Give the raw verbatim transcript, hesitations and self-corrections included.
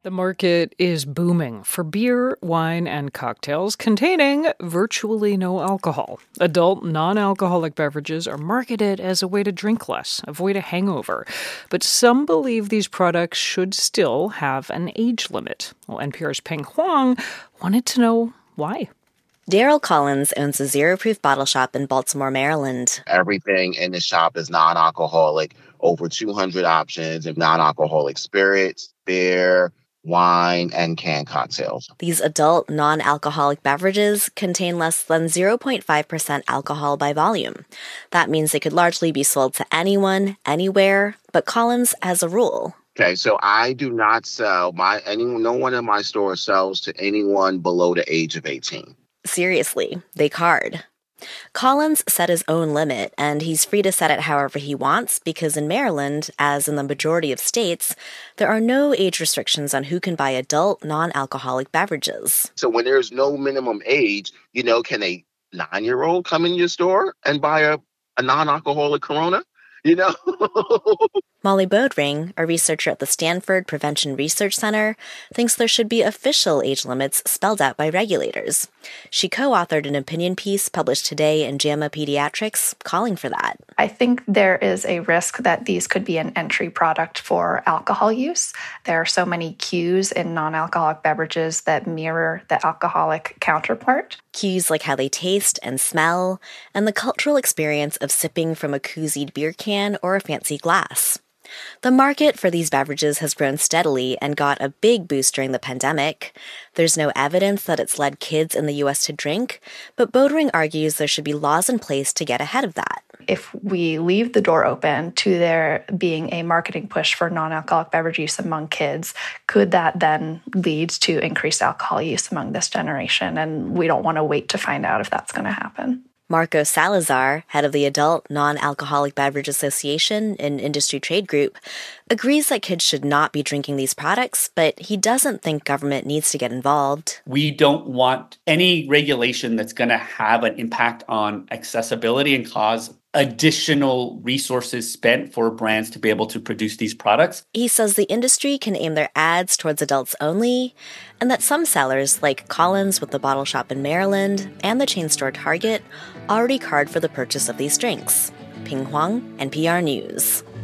The market is booming for beer, wine, and cocktails containing virtually no alcohol. Adult non-alcoholic beverages are marketed as a way to drink less, avoid a hangover. But some believe these products should still have an age limit. Well, N P R's Peng Huang wanted to know why. Daryl Collins owns a zero-proof bottle shop in Baltimore, Maryland. Everything in the shop is non-alcoholic, over two hundred options of non-alcoholic spirits, beer, wine, and canned cocktails. These adult non-alcoholic beverages contain less than zero point five percent alcohol by volume. That means they could largely be sold to anyone, anywhere, but Collins has a rule. Okay, so I do not sell, my any no one in my store sells to anyone below the age of eighteen. Seriously, they card. Collins set his own limit, and he's free to set it however he wants because in Maryland, as in the majority of states, there are no age restrictions on who can buy adult non-alcoholic beverages. So when there's no minimum age, you know, can a nine-year-old come in your store and buy a, a non-alcoholic Corona? You know? Molly Bodring, a researcher at the Stanford Prevention Research Center, thinks there should be official age limits spelled out by regulators. She co-authored an opinion piece published today in JAMA Pediatrics calling for that. I think there is a risk that these could be an entry product for alcohol use. There are so many cues in non-alcoholic beverages that mirror the alcoholic counterpart. Cues like how they taste and smell, and the cultural experience of sipping from a koozied beer can or a fancy glass. The market for these beverages has grown steadily and got a big boost during the pandemic. There's no evidence that it's led kids in the U S to drink, but Bodring argues there should be laws in place to get ahead of that. If we leave the door open to there being a marketing push for non-alcoholic beverage use among kids, could that then lead to increased alcohol use among this generation? And we don't want to wait to find out if that's going to happen. Marco Salazar, head of the Adult Non-Alcoholic Beverage Association, an industry trade group, agrees that kids should not be drinking these products, but he doesn't think government needs to get involved. We don't want any regulation that's going to have an impact on accessibility and cause additional resources spent for brands to be able to produce these products. He says the industry can aim their ads towards adults only, and that some sellers, like Collins with the bottle shop in Maryland and the chain store Target, already card for the purchase of these drinks. Peng Huang, N P R News.